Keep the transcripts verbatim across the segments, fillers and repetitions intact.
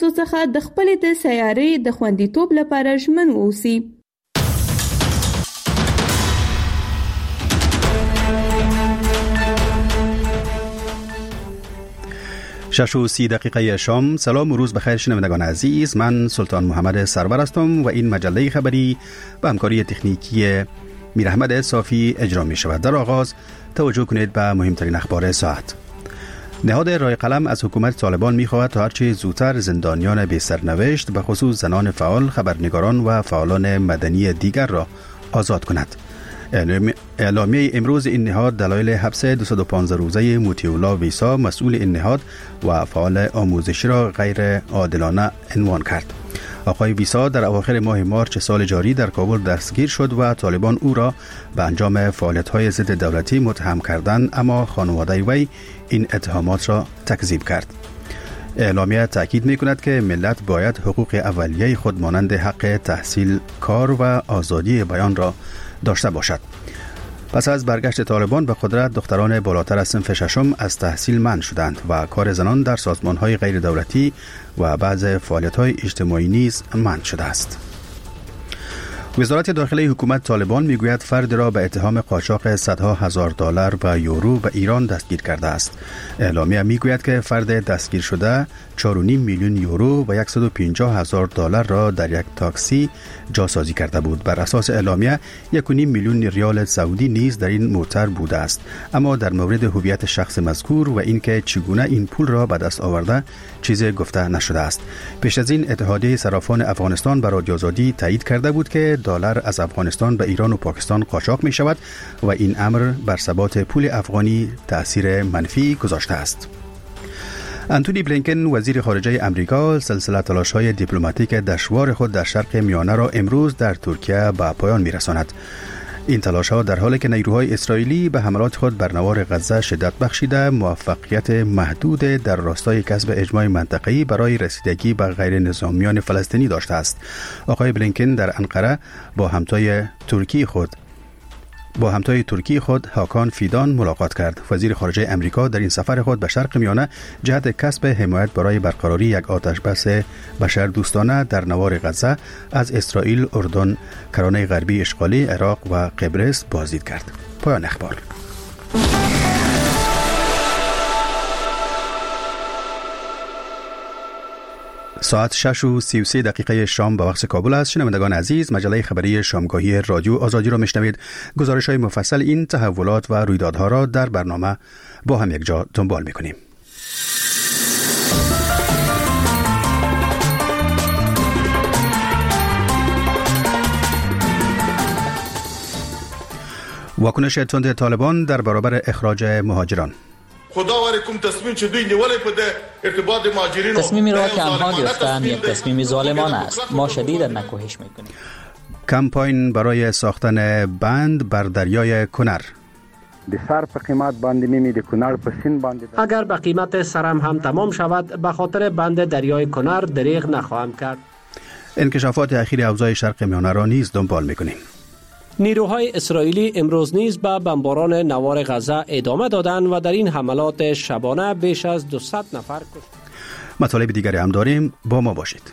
څو څخه د خپلې د سیارې د خوندیتوب لپاره ژمن واوسي. شش و سی دقیقه شام. سلام و روز بخیر شنوندگان عزیز، من سلطان محمد سرور هستم و این مجله خبری با همکاری تکنیکی میر احمد صافی اجرا می شود. در آغاز توجه کنید به مهمترین اخبار ساعت. نهاد رای قلم از حکومت طالبان می خواهد تا هرچه زودتر زندانیان بی سرنوشت به خصوص زنان فعال، خبرنگاران و فعالان مدنی دیگر را آزاد کند. اعلامیه امروز این نهاد دلایل حبس دویست و پانزده روزه موتیولا ویسا مسئول این نهاد و فعال آموزشی را غیر عادلانه عنوان کرد. آقای ویسا در اواخر ماه مارچ سال جاری در کابل دستگیر شد و طالبان او را به انجام فعالیت‌های ضد دولتی متهم کردند، اما خانواده وی این اتهامات را تکذیب کرد. اعلامیه تأکید می‌کند که ملت باید حقوق اولیه خود مانند حق تحصیل، کار و آزادی بیان را داشته باشد. پس از برگشت طالبان به قدرت، دختران بالاتر از صنف ششم از تحصیل منع شدند و کار زنان در سازمان‌های غیر دولتی و بعض فعالیت‌های اجتماعی نیز منع شده است. وزارت داخلی حکومت طالبان میگوید فرد را به اتهام قاچاق صدها هزار دلار و یورو به ایران دستگیر کرده است. اعلامیه میگوید که فرد دستگیر شده چهار و نیم میلیون یورو و صد و پنجاه هزار دلار را در یک تاکسی جاسازی کرده بود. بر اساس اعلامیه یک و نیم میلیون ریال سعودی نیز در این موتر بوده است، اما در مورد هویت شخص مذکور و اینکه چگونه این پول را به دست آورده چیزی گفته نشده است. پیش از این اتحادیه صرافان افغانستان به رادیو آزادی تایید کرده بود که دلار از افغانستان به ایران و پاکستان قاچاق می شود و این امر بر ثبات پول افغانی تأثیر منفی گذاشته است. انتونی بلینکن وزیر خارجه امریکا سلسله تلاش‌های دیپلماتیک دشوار خود در شرق میانه را امروز در ترکیه به پایان می‌رساند. این تلاش‌ها در حالی که نیروهای اسرائیلی به حملات خود بر نوار غزه شدت بخشیده، موفقیت محدود در راستای کسب اجماع منطقه‌ای برای رسیدگی به غیر نظامیان فلسطینی داشته است. آقای بلینکن در انقره با همتای ترکی خود با همتای ترکی خود هاکان فیدان ملاقات کرد. وزیر خارجه امریکا در این سفر خود به شرق میانه جهت کسب حمایت برای برقراری یک آتش بس بشر دوستانه در نوار غزه از اسرائیل، اردن، کرانه غربی اشغالی، عراق و قبرس بازدید کرد. پایان اخبار. ساعت شش و سی و سه دقیقه شام به وقت کابل است. شنوندگان عزیز، مجله خبری شامگاهی رادیو آزادی را میشنوید. گزارش های مفصل این تحولات و رویدادها را در برنامه با هم یک جا دنبال میکنیم. واکنش تند طالبان در برابر اخراج مهاجران. خداوارکم تصمیم چه دوی نیوله پده ارتباط مهاجرین، تصمیمی را که آنها گرفتند یک تصمیم ظالمانه است. ما شدیدا نکوهش میکنیم. کمپاین برای ساختن بند بر دریای کنر. اگر به قیمت سرم هم تمام شود، به خاطر بند دریای کنر دریغ نخواهم کرد. انکشافات اخیر اوضاع شرق میانه را نیز دنبال میکنیم. نیروهای اسرائیلی امروز نیز به بمباران نوار غزه ادامه دادند و در این حملات شبانه بیش از دویست نفر کشته. مطالب دیگری هم داریم، با ما باشید.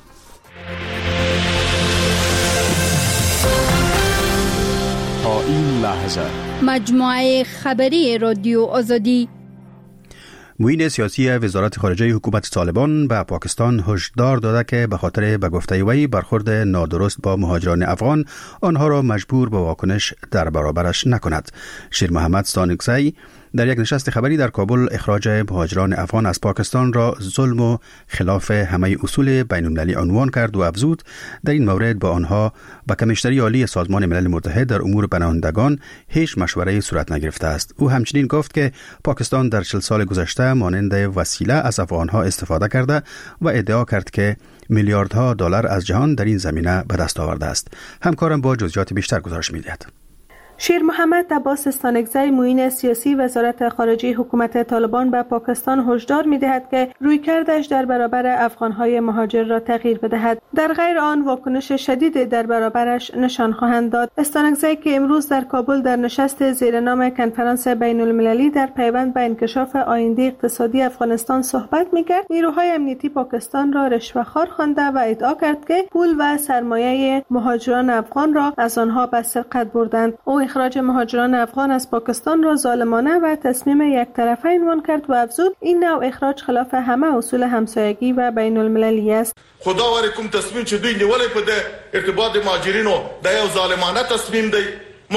تا این لحظه مجموعه خبری رادیو آزادی. معین سیاسی وزارت خارجه حکومت طالبان به پاکستان هشدار داده که به خاطر به گفته وی برخورد نادرست با مهاجران افغان آنها را مجبور به واکنش در برابرش نکند. شیر محمد سانکزی در یک نشست خبری در کابل اخراج مهاجران افغان از پاکستان را ظلم و خلاف همه اصول بین‌المللی عنوان کرد و افزود در این مورد با آنها به کمیشنری عالی سازمان ملل متحد در امور پناهندگان هیچ مشوره‌ای صورت نگرفته است. او همچنین گفت که پاکستان در چهل سال گذشته مانند وسیله از افغانها استفاده کرده و ادعا کرد که میلیاردها دلار از جهان در این زمینه به دست آورده است. همکارم با جزئیات بیشتر گزارش می‌دهد. شیر محمد عباس استانکزی معین سیاسی وزارت خارجه حکومت طالبان به پاکستان هشدار می‌دهد که رویکردش در برابر افغان‌های مهاجر را تغییر بدهد. در غیر آن واکنش شدید در برابرش نشان خواهند داد. استانکزی که امروز در کابل در نشست زیر نام کنفرانس بین‌المللی در پیوند به انکشاف آینده اقتصادی افغانستان صحبت می‌کرد، نیروهای امنیتی پاکستان را رشوه‌خوار خوانده و ادعا کرد که پول و سرمایه مهاجران افغان را از آنها به سرقت بردند. او اخراج مهاجران افغان از پاکستان را ظالمانه و تصمیم یک طرفه عنوان کرد و افزود این نوع اخراج خلاف همه اصول همسایگی و بین المللی است. خدا وری کوم تصمیم چې دوی نیولې په ارتباط مهاجرینو د یو ظالمانه تصمیم دی.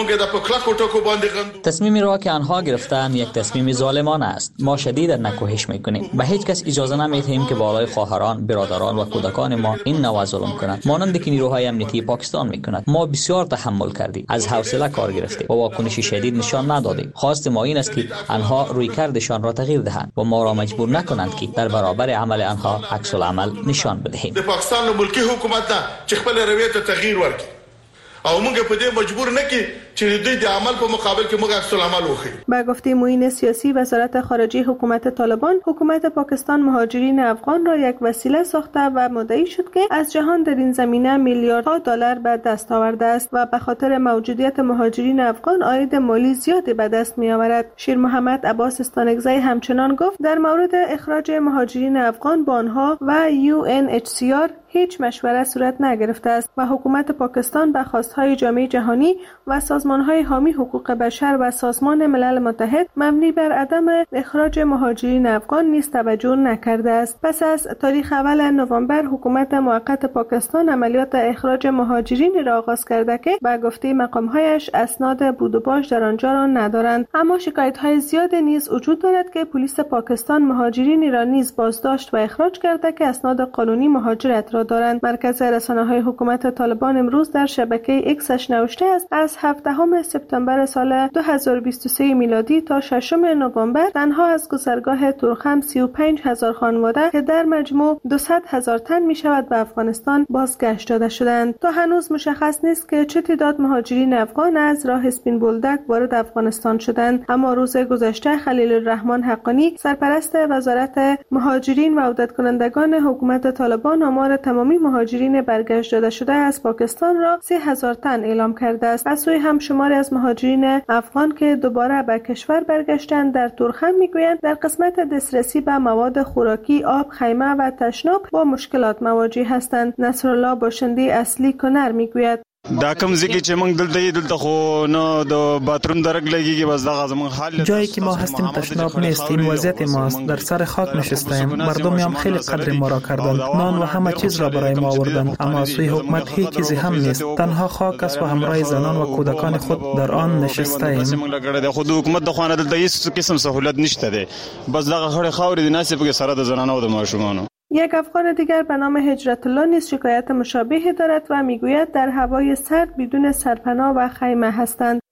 تصمیمی را که آنها گرفتند یک تصمیم ظالمانه است. ما شدید نکوهش میکنیم. به هیچ کس اجازه نمیدهیم که بالای خواهران، برادران و کودکان ما این نوع ظلم کنند، مانند که نیروهای امنیتی پاکستان میکنند. ما بسیار تحمل کردیم، از حوصله کار گرفتیم و واکنش شدید نشان ندادیم. خواست ما این است که آنها رویکردشان را تغییر دهند و ما را مجبور نکنند که در برابر عمل آنها عکس العمل نشان بدهیم. د پاکستان ملکی حکومت نه چې خپل رویه ته تغییر ورکړي او موږ په دې مجبور نه کی چې دوی د عمل په مقابل کې موږ عکس العمل وکړو. با گفته معین سیاسی وزارت خارجه حکومت طالبان، حکومت پاکستان مهاجرین افغان را یک وسیله ساخته و مدعی شد که از جهان در این زمینه میلیاردها دلار به دست آورده است و به خاطر موجودیت مهاجرین افغان عاید مالی زیادی به دست می آورد. شیر محمد عباس استانکزی همچنان گفت در مورد اخراج مهاجرین افغان با آنها و یو ان اچ سی آر هیچ مشوره صورت نگرفته است و حکومت پاکستان به خواستهای جامعه جهانی و سازمانهای حامی حقوق بشر و سازمان ملل متحد مبنی بر عدم اخراج مهاجرین افغان نیز توجه نکرده است. پس از تاریخ اول نوامبر حکومت موقت پاکستان عملیات اخراج مهاجرین را آغاز کرده که به گفته مقامهایش اسناد بود و باش در آنجا را ندارند، اما شکایت‌های زیاد نیز وجود دارد که پلیس پاکستان مهاجرین را نیز بازداشت و اخراج کرده که اسناد قانونی مهاجرت را دارند. مرکز رسانه‌های حکومت طالبان امروز در شبکه ایکسش نوشته است از هفدهم سپتامبر سال دو هزار و بیست و سه میلادی تا ششم نوامبر تنها از گذرگاه تورخم سی و پنج هزار خانواده که در مجموع دویست هزار تن می شود به افغانستان بازگشت داده شدند. تا هنوز مشخص نیست که چه تعداد مهاجرین افغان از راه اسپین بولدک وارد افغانستان شدند، اما روز گذشته خلیل الرحمن حقانی سرپرست وزارت مهاجرین و عودت کنندگان حکومت طالبان آمار تمامی مهاجرین برگشت داده شده از پاکستان را سه هزار تن اعلام کرده است. از سوی هم شماری از مهاجرین افغان که دوباره به کشور برگشتند در تورخم میگویند در قسمت دسترسی به مواد خوراکی، آب، خیمه و تشناب با مشکلات مواجه هستند. نصرالله باشنده اصلی کنر میگوید دا کوم ځکه چې موږ دلته یې دلته خو نه د باتروم درک لګیږي، بس دغه زموږ حال جایی که ما هستیم تشناب نیست. این وضعیت ماست. در سر خاک نشستیم. مردم هم خیلی قدر ما را کردند، نان و همه چیز را برای ما آوردند، اما از سوی حکومت هیچ چیزی هم نیست. تنها خاک است و همراه زنان و کودکان خود در آن نشسته ایم. خود حکومت د خوانه دلته هیڅ قسم سہولت نشته ده، بس دغه خړې خاورې د ناسې په سره د زنانو او د ماشومانو. یک افغان دیگر به نام هجرت الله نیز شکایت مشابهی دارد و میگوید در هوای سرد بدون سرپناه و خیمه هستند.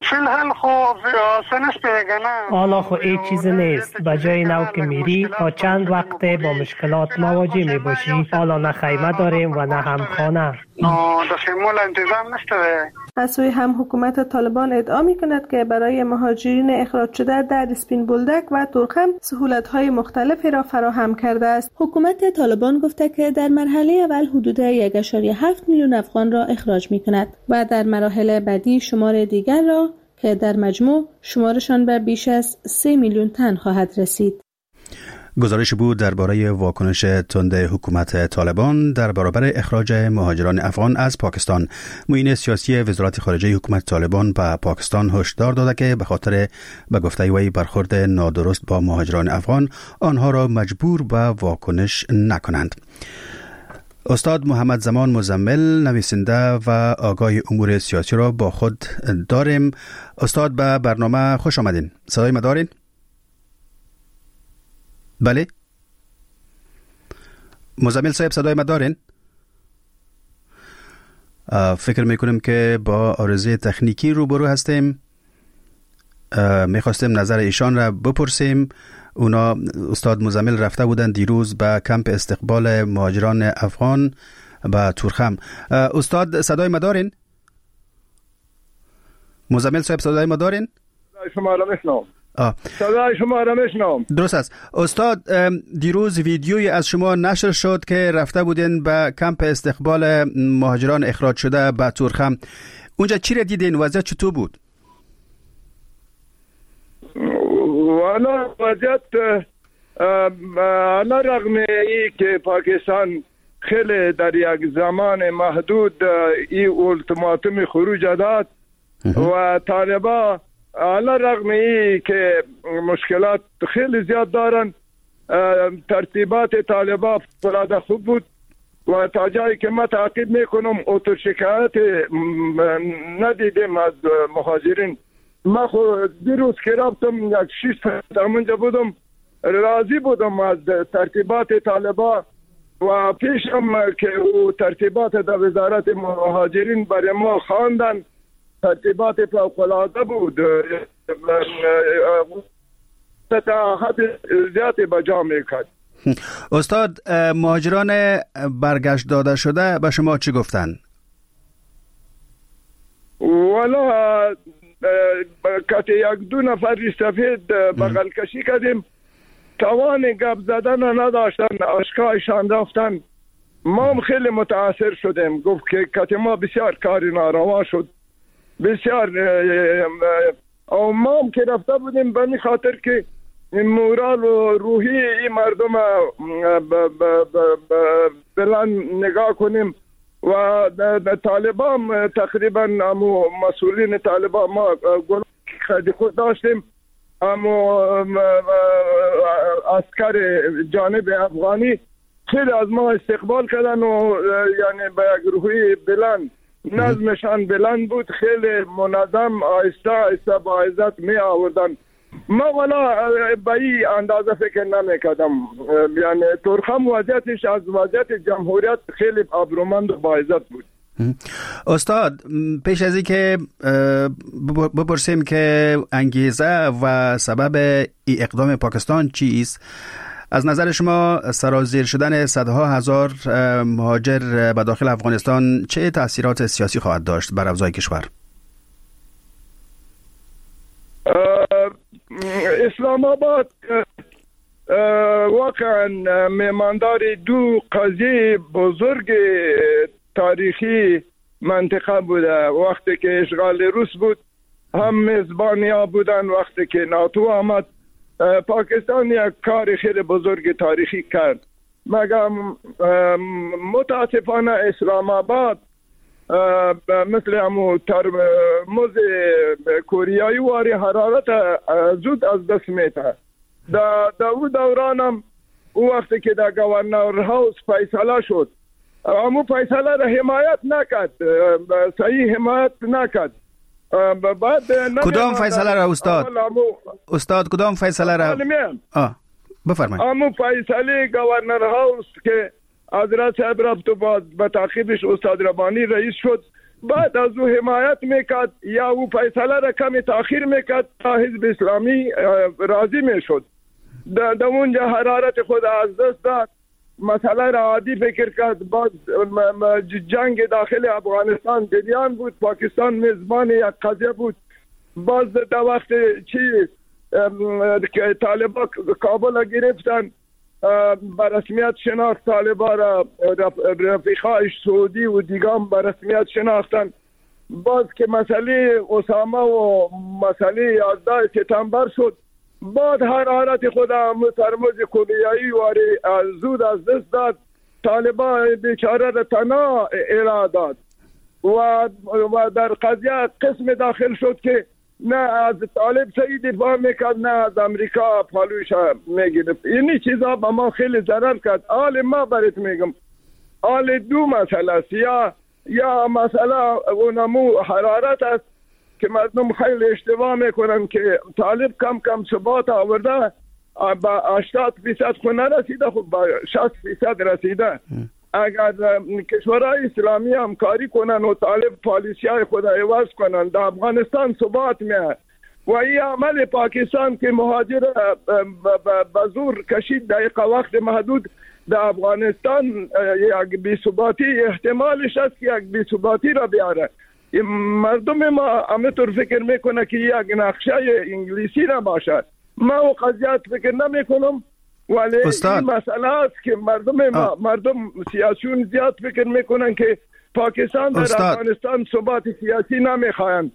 حالا خو هیچ چیز نیست. به جای نو که میری تا چند وقت با مشکلات مواجه می باشی. حالا نه خیمه داریم و نه هم خانه. از سوی هم حکومت طالبان ادعا می کند که برای مهاجرین اخراج شده در اسپین بولدک و تورخم سهولت‌های مختلفی را فراهم کرده است. حکومت طالبان گفته که در مرحله اول حدود یک ممیز هفت میلیون افغان را اخراج می کند و در مراحل بعدی شمار دیگر را که در مجموع شمارشان به بیش از سه میلیون تن خواهد رسید. گزارش بود درباره واکنش تند حکومت طالبان در برابر اخراج مهاجران افغان از پاکستان. معین سیاسی وزارت خارجه حکومت طالبان به پاکستان هشدار داده که به خاطر به گفته وی برخورد نادرست با مهاجران افغان آنها را مجبور به واکنش نکنند. استاد محمد زمان مزمل نویسنده و آگاه امور سیاسی را با خود داریم. استاد به برنامه خوش آمدین. صدای ما دارین؟ بله مزمل صاحب صدای ما دارین؟ فکر میکنم که با عارضه تکنیکی روبرو هستیم. میخواستیم نظر ایشان را بپرسیم. اونا استاد مزمل رفته بودن دیروز به کمپ استقبال مهاجران افغان به تورخم. استاد صدای ما دارین؟ مزمل صاحب صدای ما دارین؟ شما را میشنوم. صدای شما را میشنوم. درست است. استاد، دیروز ویدیویی از شما نشر شد که رفته بودین به کمپ استقبال مهاجران اخراج شده به تورخم. اونجا چی را دیدین؟ وضعیت چطور بود؟ والا وضعیت علی رغم ای که پاکستان خیلی در یک زمان محدود ای اولتیماتوم خروج داد و طالبا علی رغم ای که مشکلات خیلی زیاد دارن، ترتیبات طالبا فوق‌العاده خوب بود و تا جایی که ما تعقیب میکنم اوتو شکایت ندیدیم از مهاجرین. ما خود دیروز که رفتم یک شیش تا منجا بودم، راضی بودم از ترتیبات طالبا و پیشم که او ترتیبات در وزارت مهاجرین برای ما خواندن، ترتیبات فوق‌العاده بود، تا حد زیادی بجا میکرد. استاد، مهاجران برگشت داده شده به شما چی گفتن؟ والا که یک دو نفر سفید بغل کشی کردیم، توان گپ زدن نداشتن، اشکایشان رفتن. ما هم خیلی متاثر شدیم. گفت که که ما بسیار کاری ناروا شد، بسیار. او ما هم که رفته بودیم به خاطر که مورال و روحی این مردم بلند نگاه کنیم و طالبان تقریبا امو مسئولین طالبان ما خیلی خود داشتیم، اما عسکر جانب افغانی خیلی از ما استقبال کردن و یعنی به یک روحی بلند، نظمشان بلند بود، خیلی منظم، آهسته آهسته با عزت می آوردن. ما والا به این اندازه فکر نمی کردم. یعنی تورخم وضعیتش از وضعیت جمهوریت خیلی ابرومند و با عزت بود. استاد، پیش از این که بپرسیم که انگیزه و سبب ای اقدام پاکستان چیست، از نظر شما سرازیر شدن صدها هزار مهاجر به داخل افغانستان چه تأثیرات سیاسی خواهد داشت بر اوضاع کشور؟ اسلام آباد واقعا میماندار دو قضیه بزرگ تاریخی منطقه بوده. وقتی که اشغال روس بود هم میزبانیا بودن، وقتی که ناتو آمد پاکستان یک کار خیلی بزرگ تاریخی کرد. مگر متاسفانه اسلام آباد مثل همو ترمز کوریایی واری حرارت زود از دست میته. در دو دوران هم او وقتی که در گورنر هاوس فیصله شد، همو فیصله را حمایت نکرد، صحیح حمایت نکرد. کدام فیصله را استاد؟ استاد کدام فیصله را؟ آه بفرمایید. همو فیصله گورنر هاوس که حضرت صاحب رفت و با به تعقیبش استاد ربانی رئیس شد، بعد از او حمایت میکرد یا او فیصله را کمی تاخیر میکرد تا حزب اسلامی راضی میشد. در اونجا حرارت خود از دست داد، مسئله را عادی فکر کرد. باز جنگ داخل افغانستان جریان بود، پاکستان میزبان یک قضیه بود. باز در وقت چی که طالبان کابل گرفتن، به رسمیت شناخت طالبان را رفیقایش سعودی و دیگام به رسمیت شناختن. باز که مسئله اسامه و مسئله یازده سپتامبر شد، بعد حرارت خود هم ترمز کوریایی واری زود از دست داد، طالبان بیچاره را تنها اراده داد و و در قضیه قسم داخل شد که نه از طالب صحیح دفاع میکرد، نه از امریکا پالوش میگرفت. اینی چیزا با ما خیلی ضرر کرد. حال ما برات میگم، حال دو مسئله است، یا یا مسئله اونمو حرارت است که مردم خیلی اشتباه میکنن که طالب کم کم ثبات آورده، با هشتاد فیصد خو نرسیده، خب با شصت فیصد رسیده. اگر کشورهای اسلامی همکاری کنن و طالب پالیسی های خود عوض کنن، در افغانستان ثبات میاد. و این عمل پاکستان که مهاجر به زور کشید در وقت محدود در افغانستان یک بی‌ثباتی احتمالش است که یک بی‌ثباتی را بیاره. مردم ما همینطور فکر میکنه که یک نقشه انگلیسی نباشد. ما و قضیت فکر نمی کنم، ولی استاد. این مسئله است که مردم ما آه. مردم سیاسیون زیاد فکر میکنن که پاکستان در استاد. افغانستان ثبات سیاسی نمیخواهند.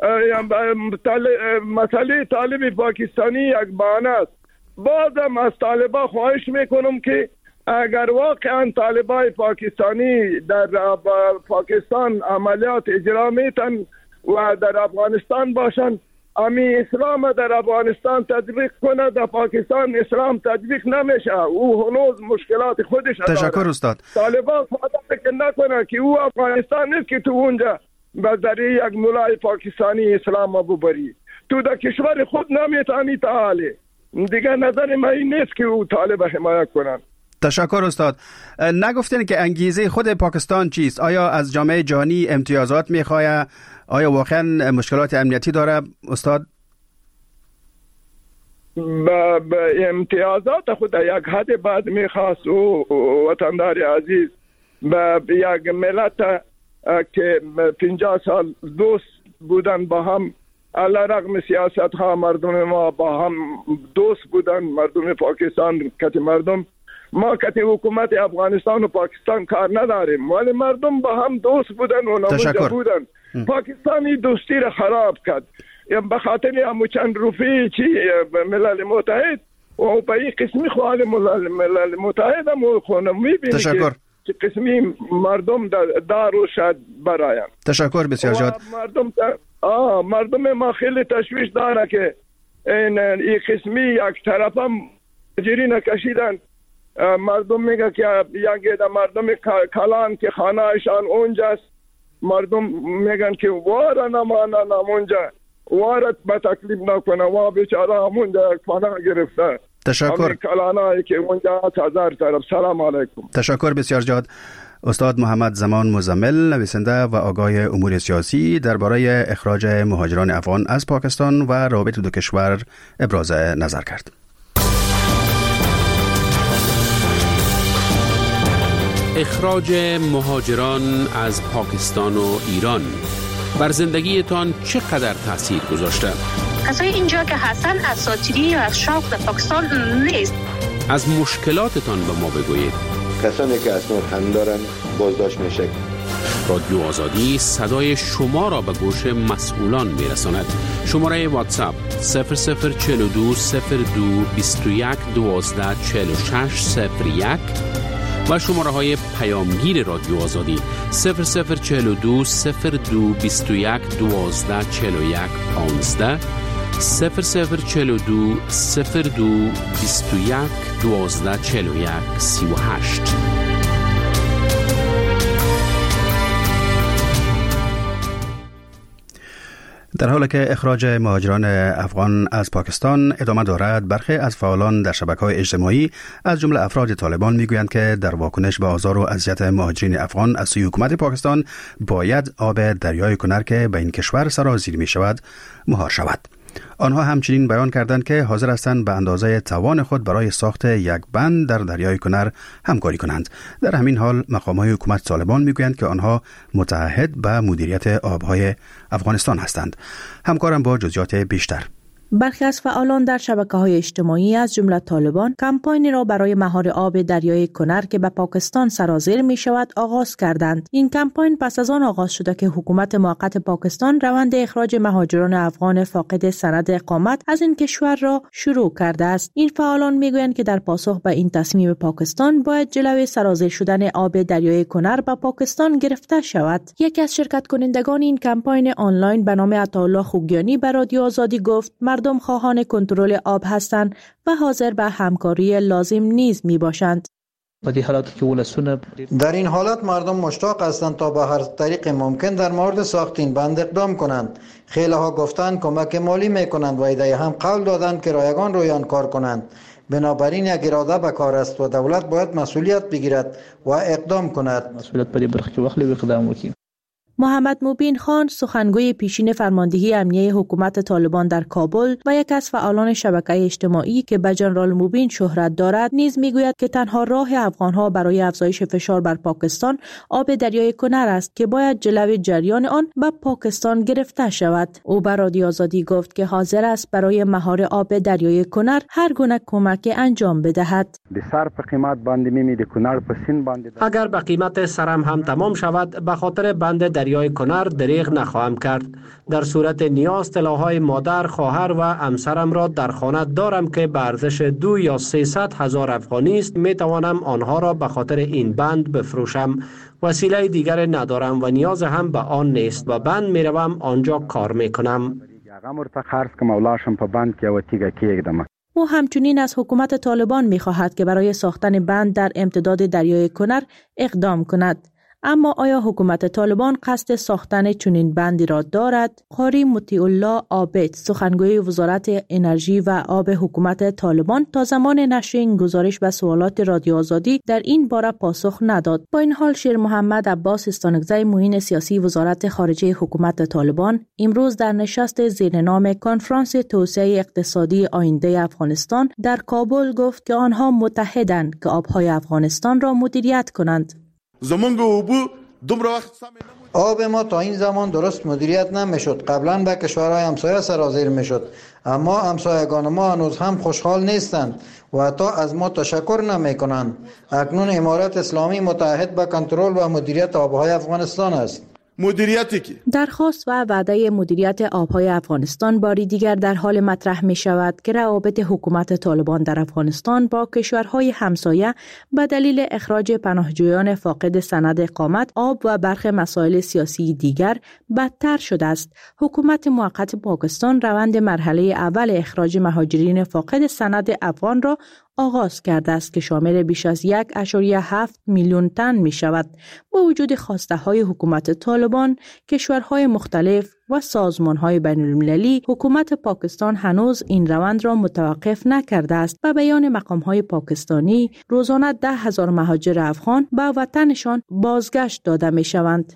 مسئله طالب پاکستانی یک بهانه است. بازم از طالبان خواهش میکنم که اگر واقعا طالبای پاکستانی در پاکستان عملیات اجرا میتن و در افغانستان باشن، امی اسلام در افغانستان تطبیق کنه، در پاکستان اسلام تطبیق نمیشه. او هنوز مشکلات خودش داره. تشکر استاد. طالبان خواهد فکر نکنه که او افغانستان نیست که تو اونجا به ذریعه یک مولای پاکستانی اسلام ببری. تو در کشور خود نمیتونی تعالی. دیگه نظر من این نیست که او طالب حمایت کنن. تشکر استاد. نگفتین که انگیزه خود پاکستان چیست؟ آیا از جامعه جهانی امتیازات میخواه؟ آیا واقعا مشکلات امنیتی داره استاد؟ با, با امتیازات خود یک حد بعد میخواست او وطندار عزیز با یک ملت که پنجاه سال دوست بودن با هم، علی رغم سیاست ها مردم ما با هم دوست بودن، مردم پاکستان کتی مردم ما کتی حکومت افغانستان و پاکستان کار نداریم، ولی مردم با هم دوست بودن و نمونجا بودن. پاکستانی دوستی را خراب کرد به خاطر همو چند روپی چی ملل متحد و به این قسمی خوال ملل متحد هم خونه میبینی که قسمی مردم دار و شد برایم. تشکر بسیار جاد. مردم آه مردم ما خیلی تشویش داره که این این قسمی یک طرف هم جری نکشیدن. مردم میگه که یک مردم کلان که خانه ایشان اونجاست، مردم میگن که واره نمانه نمونجا، وارت به تکلیف نکنه، وار بیچاره همونجا خانه گرفته. تشکر. کلانایی که اونجا هزار طرف. سلام علیکم. تشکر بسیار جاد. استاد محمد زمان مزمل، نویسنده و آگاه امور سیاسی، درباره اخراج مهاجران افغان از پاکستان و روابط دو کشور ابراز نظر کرد. اخراج مهاجران از پاکستان و ایران بر زندگیتان چقدر تاثیر گذاشته؟ کسای اینجا که هستن اساطیری یا از شوق در پاکستان نیست. از مشکلاتتان به ما بگویید. کسانی که اسناد هم دارن بازداشت میشه. رادیو آزادی صدای شما را به گوش مسئولان میرساند. شماره واتساپ صفر صفر چهل و دو صفر دو بیست و یک دوازده چهل و شش صفر یک و شماره های پیامگیر رادیو آزادی صفر صفر چهل و دو صفر دو بیست و یک دوازده چهل و یک پانزده صفر صفر چهل و دو صفر دو بیست و یک دوازده چهل و یک سی و هشت. در حالی که اخراج مهاجران افغان از پاکستان ادامه دارد، برخی از فعالان در شبکه‌های اجتماعی از جمله افراد طالبان میگویند که در واکنش به آزار و اذیت مهاجرین افغان از سوی حکومت پاکستان باید آب دریای کنر که به این کشور سرازیر می شود مهار شود. آنها همچنین بیان کردند که حاضر هستند به اندازه توان خود برای ساخت یک بند در دریای کنر همکاری کنند. در همین حال مقام‌های حکومت طالبان میگویند که آنها متعهد به مدیریت آبهای افغانستان هستند. همکارم با جزئیات بیشتر. برخی از فعالان در شبکه‌های اجتماعی از جمله طالبان کمپاینی را برای مهار آب دریای کنر که به پاکستان سرازیر می شود آغاز کردند. این کمپاین پس از آن آغاز شده که حکومت موقت پاکستان روند اخراج مهاجران افغان فاقد سند اقامت از این کشور را شروع کرده است. این فعالان میگویند که در پاسخ به این تصمیم پاکستان باید جلوی سرازیر شدن آب دریای کنر به پاکستان گرفته شود. یکی از شرکت کنندگان این کمپاین آنلاین به نام عطاالله خوگیانی به رادیو آزادی گفت مردم خواهان کنترل آب هستند و حاضر به همکاری لازم نیز می باشند. در این حالت مردم مشتاق هستند تا به هر طریق ممکن در مورد ساخت این بند اقدام کنند. خیلی ها گفتند کمک مالی می کنند و ایده هم قول دادند که رایگان روی آن کار کنند. بنابراین یک اراده به کار است و دولت باید مسئولیت بگیرد و اقدام کند. مسئولیت پر برخی وقت اقدام وکړي. محمد مبین خان سخنگوی پیشین فرماندهی امنیه حکومت طالبان در کابل و یک از فعالان شبکه اجتماعی که به ژنرال مبین شهرت دارد نیز میگوید که تنها راه افغانها برای افزایش فشار بر پاکستان آب دریای کنر است که باید جلوی جریان آن به پاکستان گرفته شود. او به رادیو آزادی گفت که حاضر است برای مهار آب دریای کنر هر گونه کمک انجام بدهد. اگر به قیمت سرم هم تمام شود به خاطر بند دریای کنر دریغ نخواهم کرد. در صورت نیاز طلاهای مادر، خواهر و همسرم را در خانه دارم که به ارزش دو یا سیصد هزار افغانی است. می توانم آنها را به خاطر این بند بفروشم. وسیله دیگر ندارم و نیاز هم به آن نیست و بند می روم آنجا کار می کنم. او همچنین از حکومت طالبان می خواهد که برای ساختن بند در امتداد دریای کنر اقدام کند. اما آیا حکومت طالبان قصد ساختن چنین بندی را دارد؟ قاری مطیع الله عابد، سخنگوی وزارت انرژی و آب حکومت طالبان، تا زمان نشر این گزارش به سوالات رادیو آزادی در این باره پاسخ نداد. با این حال شیر محمد عباس استانکزی، معین سیاسی وزارت خارجه حکومت طالبان، امروز در نشست زیر نام کنفرانس توسعه اقتصادی آینده افغانستان در کابل گفت که آنها متحدند که آبهای افغانستان را مدیریت کنند. آب ما تا این زمان درست مدیریت نمیشد. قبلا به کشورهای همسایه سرازیر میشد، اما همسایگان ما هنوز هم خوشحال نیستند و حتی از ما تشکر نمی کنند. اکنون امارت اسلامی متحد به کنترل و مدیریت آبهای افغانستان است. مدیریتی که درخواست و وعده مدیریت آبهای افغانستان باری دیگر در حال مطرح می شود که روابط حکومت طالبان در افغانستان با کشورهای همسایه به دلیل اخراج پناهجویان فاقد سند اقامت، آب و برخی مسائل سیاسی دیگر بدتر شده است. حکومت موقت پاکستان روند مرحله اول اخراج مهاجرین فاقد سند افغان را آغاز کرده است که شامل بیش از یک اشاریه هفت میلیون تن می شود. با وجود خواسته های حکومت طالبان، کشورهای مختلف و سازمان های بین المللی، حکومت پاکستان هنوز این روند را متوقف نکرده است. به بیان مقام های پاکستانی، روزانه ده هزار مهاجر افغان به وطنشان بازگشت داده می شوند.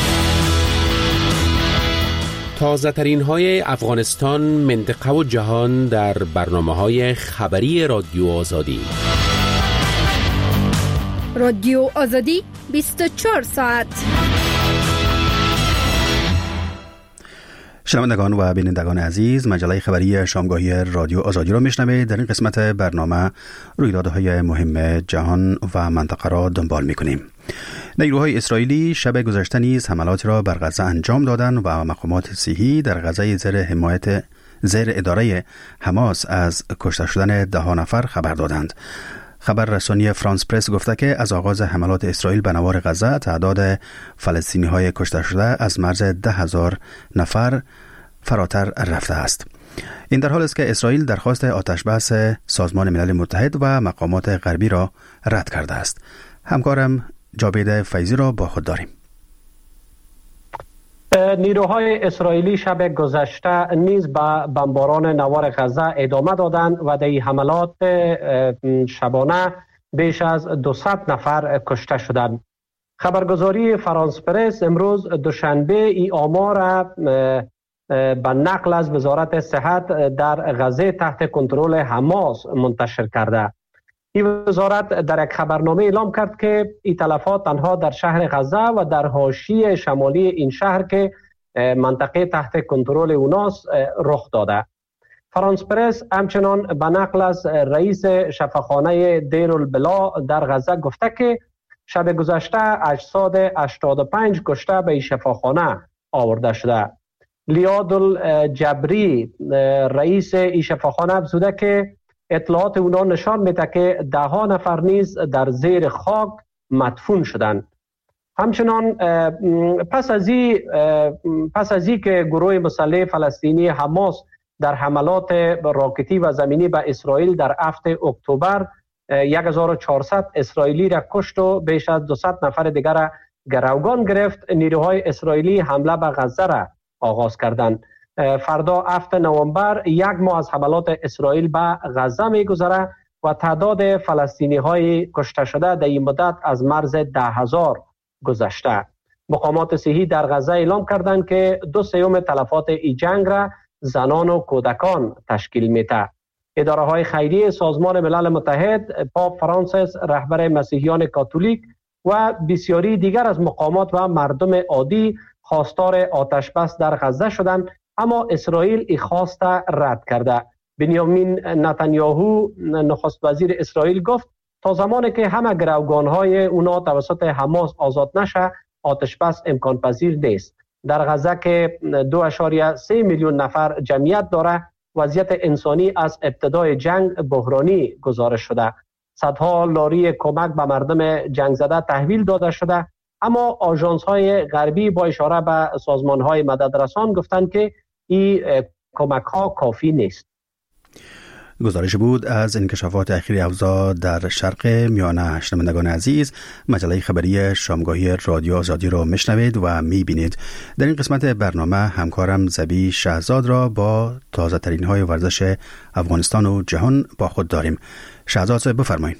تازه ترین های افغانستان، منطقه و جهان در برنامه های خبری رادیو آزادی. رادیو آزادی بیست و چهار ساعت. شنوندگان و بینندگان عزیز، مجله خبری شامگاهی رادیو آزادی را میشنوید. در این قسمت برنامه رویدادهای مهم جهان و منطقه را دنبال میکنیم. نیروهای اسرائیلی شب گذشته نیز حملاتی را بر غزه انجام دادند و مقامات صحی در غزه زیر حمایت زیر اداره حماس از کشته شدن ده نفر خبر دادند. خبر رسانی فرانس پرس گفته که از آغاز حملات اسرائیل به نوار غزه تعداد فلسطینی های کشته شده از مرز ده هزار نفر فراتر رفته است. این در حال است که اسرائیل درخواست آتشبس سازمان ملل متحد و مقامات غربی را رد کرده است. همکارم جاوید فیضی را با خود داریم. نیروهای اسرائیلی شب گذشته نیز به بمباران نوار غزه ادامه دادند و در این حملات شبانه بیش از دویست نفر کشته شدند. خبرگزاری فرانس پرس امروز دوشنبه این آمار به نقل از وزارت صحت در غزه تحت کنترل حماس منتشر کرده. این وزارت در یک خبرنامه اعلام کرد که این تلفات تنها در شهر غزه و در حاشیه شمالی این شهر که منطقه تحت کنترل اوناست رخ داده. فرانس پرس همچنان به نقل از رئیس شفاخانه دیر البلا در غزه گفته که شب گذشته اجساد هشتاد و پنج کشته به این شفاخانه آورده شده. لیاد الجبری رئیس این شفاخانه افزوده که اطلاعات اونا نشان میده که ده ها نفر نیز در زیر خاک مدفون شدند. همچنان پس از این پس از این که گروه مسلح فلسطینی حماس در حملات راکتی و زمینی به اسرائیل در هفته اکتبر هزار و چهارصد اسرائیلی را کشت و بیش از دویست نفر دیگر را گروگان گرفت، نیروهای اسرائیلی حمله به غزه را آغاز کردند. فردا هفتم نوامبر یک ماه از حملات اسرائیل به غزه می‌گذرد و تعداد فلسطینی های کشته شده در این مدت از مرز ده هزار گذشته. مقامات صحی در غزه اعلام کردند که دو سوم تلفات این جنگ را زنان و کودکان تشکیل میده. اداره های خیریه سازمان ملل متحد، پاپ فرانسیس رهبر مسیحیان کاتولیک و بسیاری دیگر از مقامات و مردم عادی خواستار آتش بس در غزه شدند، اما اسرائیل این خواست رد کرده. بنیامین نتانیاهو نخست وزیر اسرائیل گفت تا زمانی که همه گروگان‌های اونا توسط حماس آزاد نشه آتش بس امکان پذیر نیست. در غزه که دو اشاریه سه میلیون نفر جمعیت داره، وضعیت انسانی از ابتدای جنگ بحرانی گزارش شده. صدها لاری کمک به مردم جنگ زده تحویل داده شده، اما آژانس های غربی با اشاره به سازمان های مددرسان گفتند که این کمک ها کافی نیست. گزارش بود از انکشافات اخیر اوضاع در شرق میانه. شنوندگان عزیز، مجله خبری شامگاهی رادیو آزادی را میشنوید و میبینید. در این قسمت برنامه همکارم زبی شهزاد را با تازه ترین های ورزش افغانستان و جهان با خود داریم. شهزاد صاحب بفرمایید.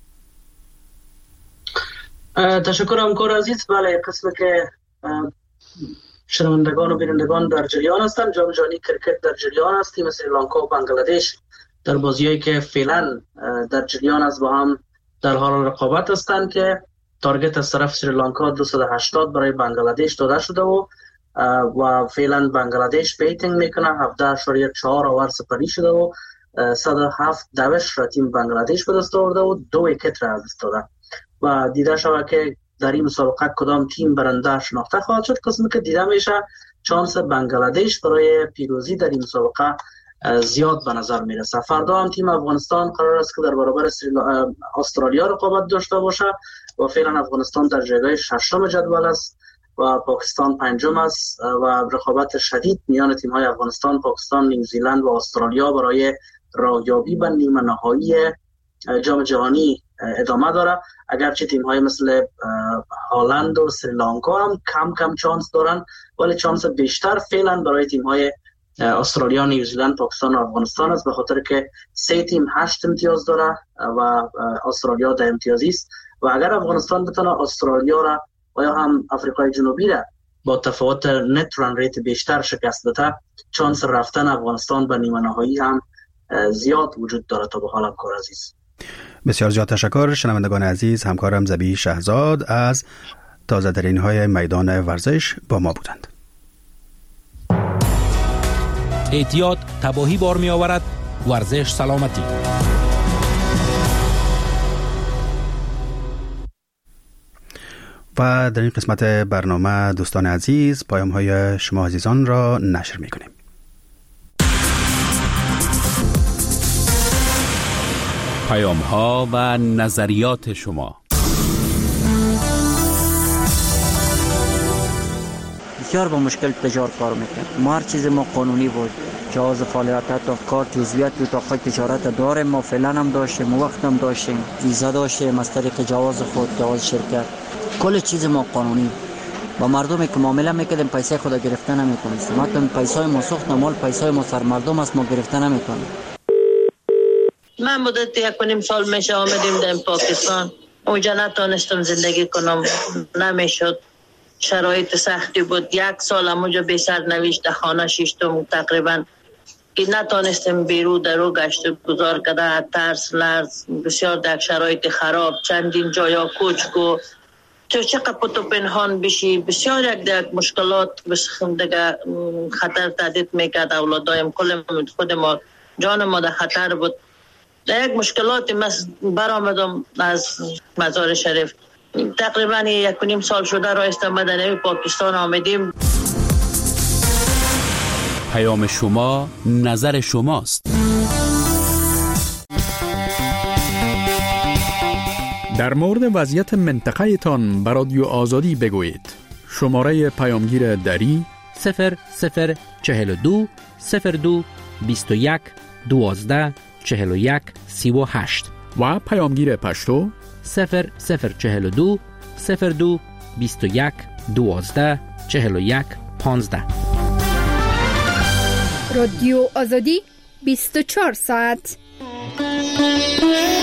تشکر همکار عزیز. بله، قسمت که شنوندگان و بینندگان در جریان هستند، جام جهانی کرکت در جریان است. تیم سریلانکا و بنگلادش در بازیایی که فعلا در جریان است با هم در حال رقابت هستند که تارگت از طرف سریلانکا دویست و هشتاد برای بنگلادش داده شده و و فعلا بنگلادش بیتینگ میکنه. هفده اشاریه چهار آور سپری شده و صد و هفت دوش را تیم بنگلادش به دست آورده و دو ویکت را از دست داده و دیده شود که در این مسابقه کدام تیم برنده شناخته خواهد شد. قسمی که دیده میشه چانس بنگلادش برای پیروزی در این مسابقه زیاد به نظر میرسه. فردا هم تیم افغانستان قرار است که در برابر استرالیا رقابت داشته باشه و فعلا افغانستان در جایگاه ششم جدول است و پاکستان پنجم است و رقابت شدید میان تیم های افغانستان، پاکستان، نیوزیلند و استرالیا برای راهیابی به نیمه نهایی جام جهانی ادامه داره. اگرچه تیم های مثل هالند و سریلانکا هم کم کم چانس دارن، ولی چانس بیشتر فعلا برای تیم های استرالیا، نیوزیلند، پاکستان و افغانستان است، به خاطر که سه تیم هشت امتیاز داره و استرالیا ده امتیازی است و اگر افغانستان بتونه استرالیا را و یا هم آفریقای جنوبی را با تفاوت نت رن ریت بیشتر شکست بده، چانس رفتن افغانستان به نیمه نهایی هم زیاد وجود داره. تا به حال همکار عزیز، بسیار زیاد تشکر. شنوندگان عزیز، همکارم زبی شهزاد از تازه ترین های میدان ورزش با ما بودند. احتیاط تباهی بار می آورد، ورزش سلامتی. و در این قسمت برنامه دوستان عزیز پیام های شما عزیزان را نشر می کنیم. پیام ها و نظریات شما. بسیار با مشکل تجار کار میکنه. ما هر چیز ما قانونی بود، جواز فعالیت تا کار جزئیات بود تا خود تجارت داریم. ما فعلا هم داشتیم، وقت هم داشتیم، ویزا داشتیم از طریق جواز خود، جواز شرکت، کل چیز ما قانونی. با مردمی که معامله میکردیم پیسه خود گرفته نمیکنیم. ما پیسای ما سوخت، مال پیسای ما سر مردم است، ما گرفته نمیکنیم. من مدت یک و نیم سال میشه آمدیم در پاکستان، اونجا نتونستم زندگی کنم، نمیشد، شرایط سختی بود. یک سال اونجا بی سرنوشت در خانه شیشتم تقریبا که نتونستم بیرو درو گشت گذار کرده، ترس لرز بسیار در شرایط خراب، چندین جایا کوچکو تو چقدر پتو پنهان بشی، بسیار یک در مشکلات دیگه خطر تهدید میکرد. اولادایم کل خود ما جان ما در خطر بود. در یک مشکلاتی من برآمدم از مزار شریف. تقریبا یک و نیم سال شده رایستم مدنی پاکستان آمدیم. پیام شما نظر شماست. در مورد وضعیت منطقه تان بر رادیو آزادی بگویید. شماره پیامگیر دری صفر صفر چهل و دو صفر دو بیست و یک دوازده چهل و یک سی و هشت و پیامگیر پشتو صفر صفر چهل و دو صفر دو بیست و یک دوازده چهل و یک پانزده. رادیو آزادی بیست و چهار ساعت.